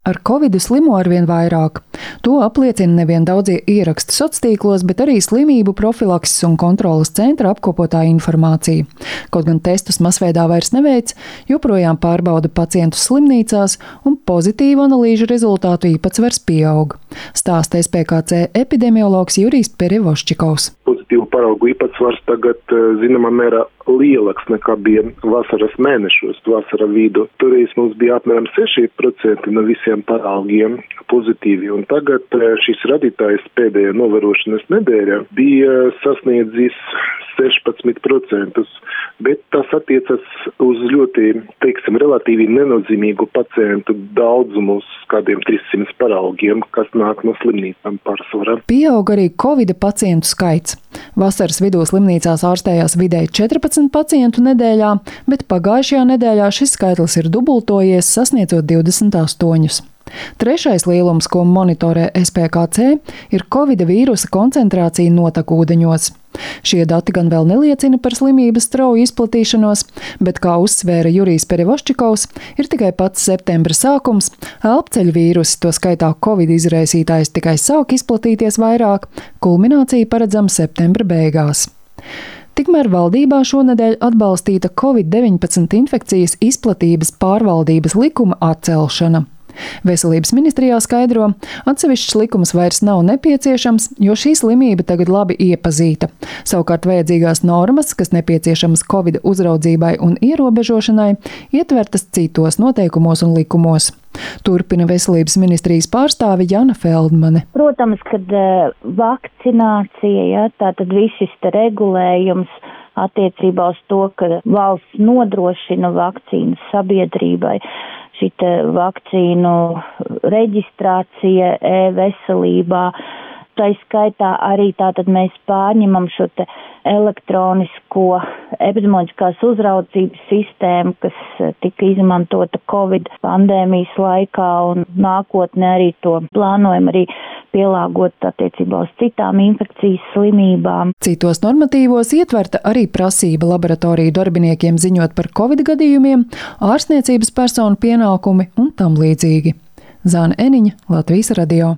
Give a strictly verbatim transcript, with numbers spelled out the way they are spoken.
Ar covidu slimo arvien vairāk. To apliecina nevien daudzie ieraksti sociālos tīklos, bet arī slimību profilakses un kontroles centra apkopotā informācija. Kaut gan testus masveidā vairs neveic, joprojām pārbauda pacientus slimnīcās un pozitīvu analīžu rezultātu īpatsvars pieaug. Stāsta S P K C epidemiologs Jurijs Perevoščikovs. Pozitīvu paraugu īpatsvars tagad zināmā mērā lielāks nekā bija vasaras mēnešos, vasara vidu. Toreiz mums bija apmēram seši procenti no visiem paraugiem pozitīvi, un tagad šis radītājs pēdējā novērošanas nedēļā bija sasniedzis sešpadsmit procentus, bet tas attiecas uz ļoti, teiksim, relatīvi nenozīmīgu pacientu daudzumu, kādiem trīssimt paraugiem, kas nāk no slimnīcām pārsvarā. Pieaug arī covida pacientu skaits. Vasaras vidū slimnīcās ārstējās vidēji četrpadsmit pacientu nedēļā, bet pagājušajā nedēļā šis skaitlis ir dubultojies, sasniedzot divdesmit astoņus. Trešais lielums, ko monitorē S P K C, ir covida vīrusa koncentrācija notekūdeņos. Šie dati gan vēl neliecina par slimības strauju izplatīšanos, bet, kā uzsvēra Jurijs Perevoščikovs, ir tikai pats septembra sākums, elpceļu vīrusi, to skaitā covid izraisītājs, tikai sāk izplatīties vairāk, kulminācija paredzama septembra beigās. Tikmēr valdībā šonedēļ atbalstīta covid deviņpadsmit infekcijas izplatības pārvaldības likuma atcelšana. Veselības ministrijā skaidro, atsevišķs likums vairs nav nepieciešams, jo šī slimība tagad labi iepazīta. Savukārt vajadzīgās normas, kas nepieciešamas covida uzraudzībai un ierobežošanai, ietvertas citos noteikumos un likumos. Turpina Veselības ministrijas pārstāve Jana Feldmane. Protams, kad vakcinācija, ja, tātad viss šis regulējums attiecībā uz to, ka valsts nodrošina vakcīnas sabiedrībai, šita vakcīnu reģistrācija e-veselībā, tā skaitā arī tātad mēs pārņemam šo te elektronisko epidemioloģiskās uzraudzības sistēmu, kas tika izmantota Covid pandēmijas laikā, un nākotnē arī to plānojam arī pielāgot attiecībā uz citām infekcijas slimībām. Citos normatīvos ietverta arī prasība laboratoriju darbiniekiem ziņot par Covid gadījumiem, ārstniecības personu pienākumi un tam līdzīgi. Zāne Eniņa, Latvijas radio.